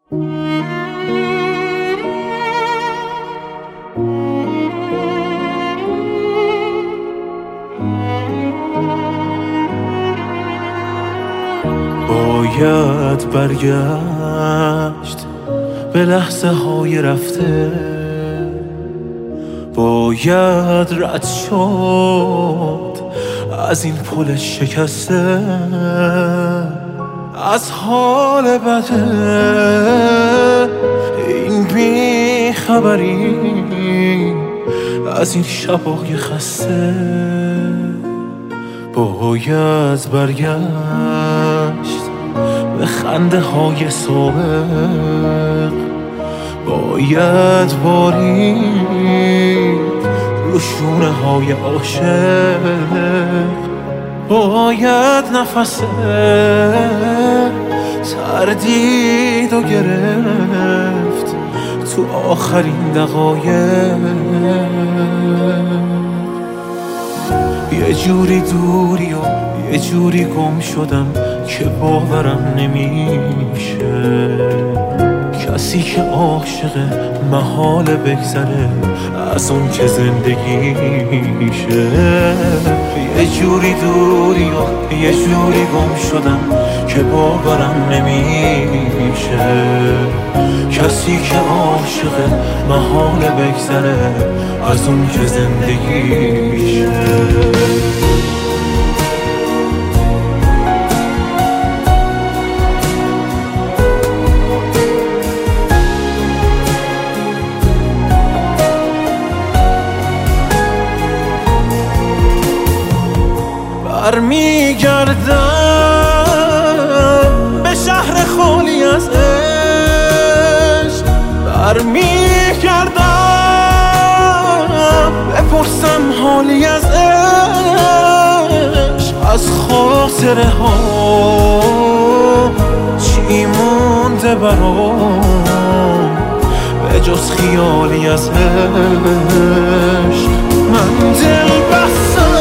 باید برگشت به لحظه های رفته، باید رد شد از این پل شکسته، از حال بده این بیخبری، از این شبای خسته. باید برگشت به خنده های سابق، باید بارید رو شونه های عاشق، باید نفس تردید و گرفت تو آخرین دقایق. یه جوری دوری و یه جوری گم شدم که باورم نمیشه، کسی که عاشقه محاله بگذره از اون که زندگیشه. یه جوری دوری و یه جوری گم شدم که باورم نمیشه، کسی که عاشقه محاله بگذره از اون که زندگیشه. برمیگردم به شهر خالی از عشق، برمیگردم بپرسم حالی از عشق، از خاطره ها چی مونده برام به جز خیالی از عشق. من دل بستم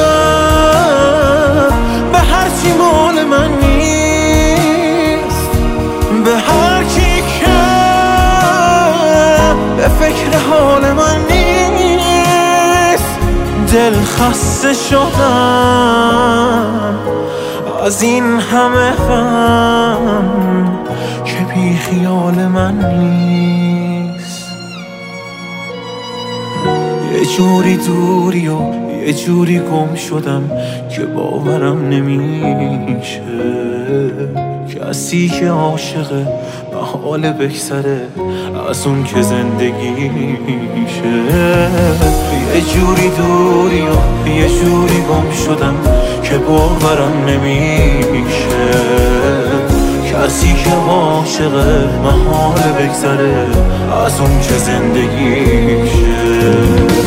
هرچی مال من نیست، به هر کی که به فکر حال من نیست. دل خسته شدم از این همه غم که بی خیال من نیست. یه جوری دوری و یه جوری گم شدم که باورم نمیشه، کسی که عاشقه محاله بگذره از اون که زندگیشه. یه جوری دوری و یه جوری گم شدم که باورم نمیشه، کسی که عاشقه محاله بگذره از اون که زندگیشه.